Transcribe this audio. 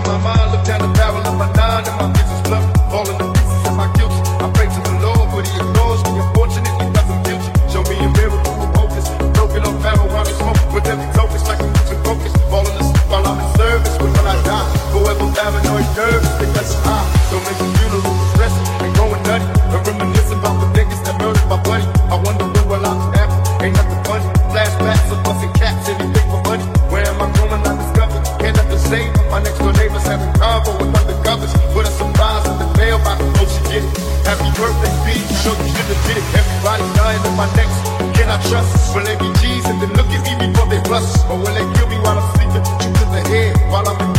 my mind, look down the barrel of my nine, and my business bluff, falling to pieces and my guilt. I pray to the Lord, but he ignores me. Unfortunately, nothing guilty. Show me a miracle of focus. Broken on barrel while I'm smoking with every focus, like I'm losing focus. Falling asleep while I'm in service, but when I die, forever paranoid, nervous, because high. Don't make the funeral stressing and going nutty. And reminiscing about the niggas that murdered my buddy. I wonder when will I happen? Ain't nothing funny. Flashbacks of busting caps, anything for money. Where am I going? I discovered. Can't have to save my next door neighbors having convo with undercovers. Put a surprise in the mailbox. Oh, she get it. Happy birthday, B. You know you should have did it. Everybody dying in my next. Can I trust? Will they be G's and then look at me before they bust? Or will they kill me while I'm sleeping? Shoot to the head while I'm in